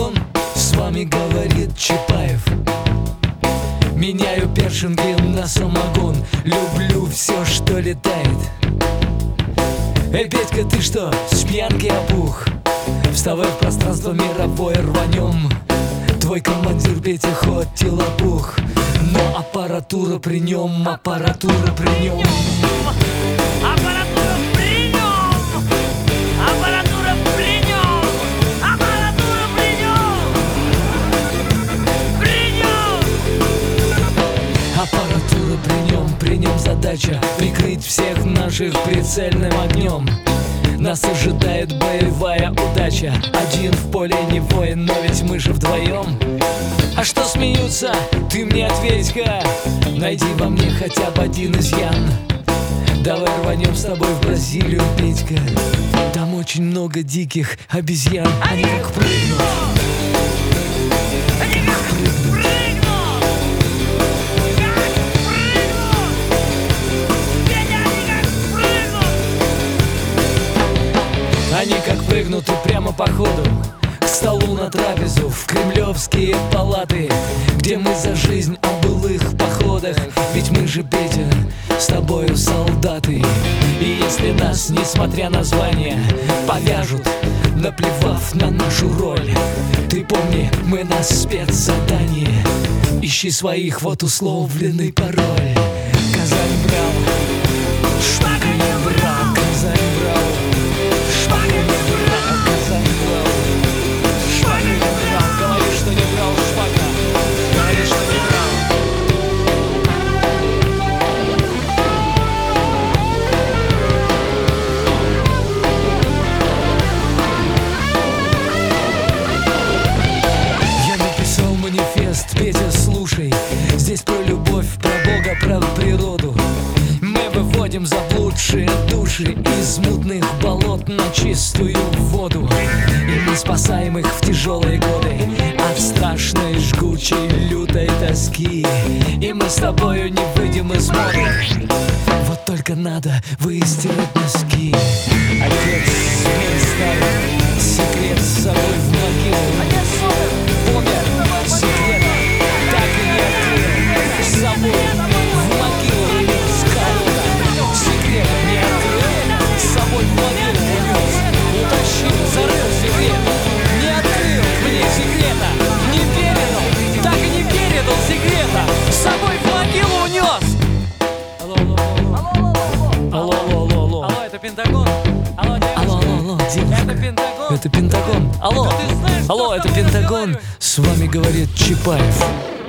Пентагон. С вами говорит Чапаев. Меняю першинги на самогон. Люблю все, что летает. Эй, Петька, ты что, с пьянки опух? Вставай в пространство мировое, рванем. Твой командир Петя хоть и лопух, но аппаратура при нем, аппаратура при нем. Аппаратура при нем! Аппаратура при нем! Аппаратура при нем! Аппаратура при нем задача прикрыть всех наших прицельным огнем. Нас ожидает боевая удача. Один в поле не воин, но ведь мы же вдвоем. А что смеются? Ты мне ответь-ка. Найди во мне хотя бы один изъян. Давай рванем с тобой в Бразилию, Петька. Там очень много диких обезьян. Они как прыгнут. Они как прыгнут и прямо по ходу к столу на трапезу, в кремлевские палаты, где мы за жизнь о былых походах. Ведь мы же, Петя, с тобою солдаты. И если нас, несмотря на звание, повяжут, наплевав на нашу роль, ты помни, мы на спецзадание. Ищи своих, вот условленный пароль. Казань брал, шпага не брал, Казань брал. Петя, слушай, здесь про любовь, про Бога, про природу. Мы выводим заблудшие души из мутных болот на чистую воду. И мы спасаем их в тяжелые годы от страшной, жгучей, лютой тоски. И мы с тобою не выйдем из моды. Вот только надо выстирать носки. Отец мне ставит секрет с собой в могилу. Помер секрет. Так и не открыл с собой в могилу унес кого-то. Секрет не открыл, с собой в могилу унес. Утащил, зарыл секрет. Не открыл мне секрета, не передал, так и не передал секрета. С собой в могилу унес. Алло, алло, алло, алло. Алло, это Пентагон. Алло, алло, девушка. это Пентагон. Это Пентагон. Алло, Да ты знаешь, алло, что это с тобой Пентагон. разговариваю? С вами говорит Чапаев.